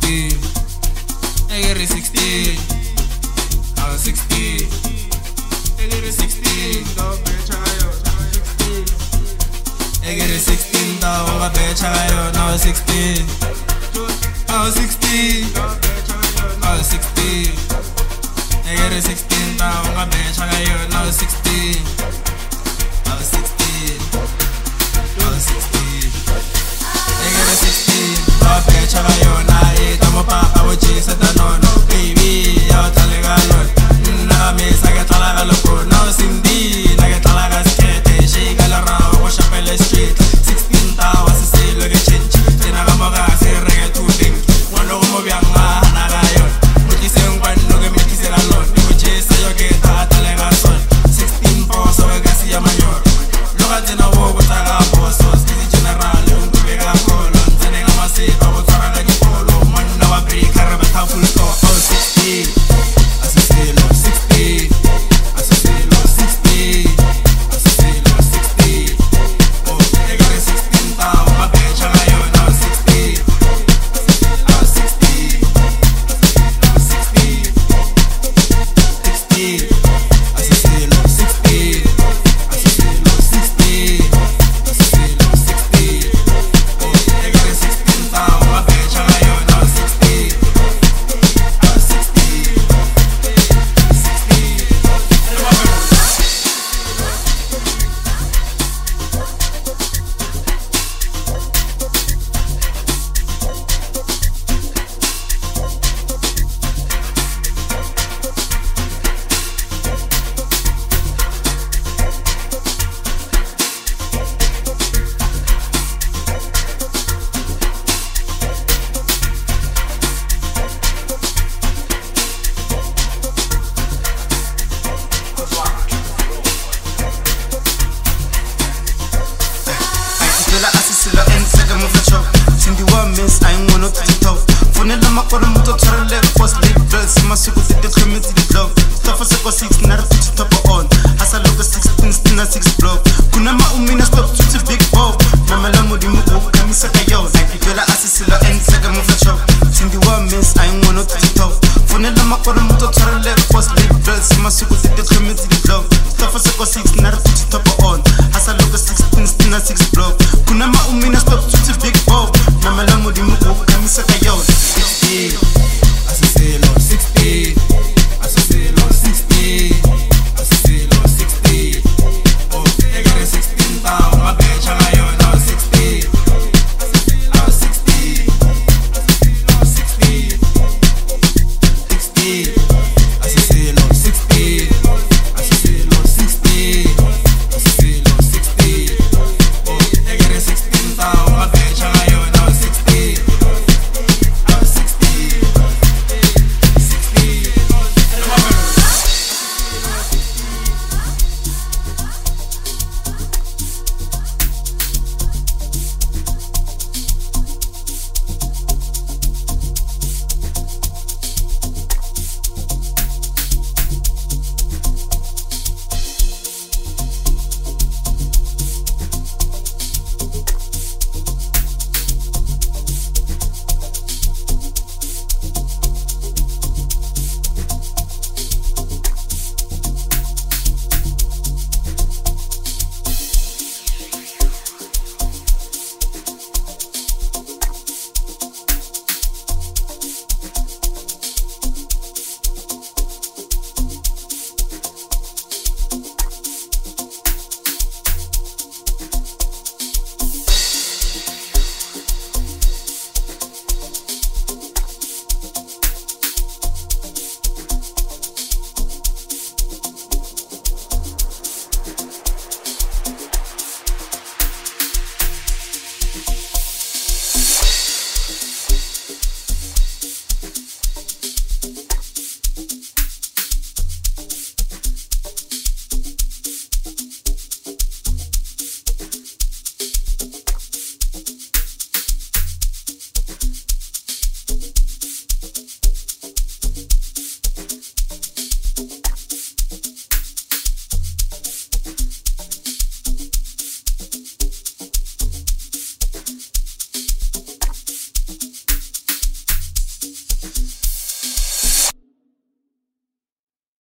16. I get it 16. I was 16. I get it 16. I get it 16. I was 16. I was 16. I was 16. I get it 16. I was 16. I was 16. I was 16. I get it 16. I bet you na it. I'm a papa with Jesus. I don't know, baby. Yo, talega yon. Na me saga talaga loko. No Cindy. Naga talaga skete. She gala rao. Wash up in the street. 16 was a say look at change. Tina gamaga say reggae too big. One logo mo bianga naga yon. Muti se ngwan logo me kise la lot. Nigo chase yo get talega son. 16 power so gasi ya mayor. Loga tina wo butaga bossos. Kisi general yung kubega kolon. Tenenga masi babo taranga ni polo. Manda wa break karabata full score. I was 16. I said say low 16. I said say low 16. I said say low 16. Oh, they got a 16 down. My bitch I got you now 16. I was 16. I was 16. 16. I said say low 16. I said say low 16. I said say low 16. Oh, they got a 16 down. My bitch I got you now 16. I was 16. 16. Asisila ensega mufacho Tindi wa miss I ain't wanna tito Funela makora muto tara leg post big dress Masuku tite khemeti di dog Stafa seko 6 nara fuchi topo on Hasa loka 16 stina 6 block Kuna maumina stop tuti big bob Namela mudi muku kamisa kayo Naipipela asisila ensega mufacho Tindi wa miss I ain't wanna tito Funela makora muto tara leg post big dress Masuku tite khemeti di dog Stafa seko 6 nara fuchi topo on Hasa loka 16 stina 6 block Kuna maumina stop tuti big bob Namela mudi muku kamisa kayo 16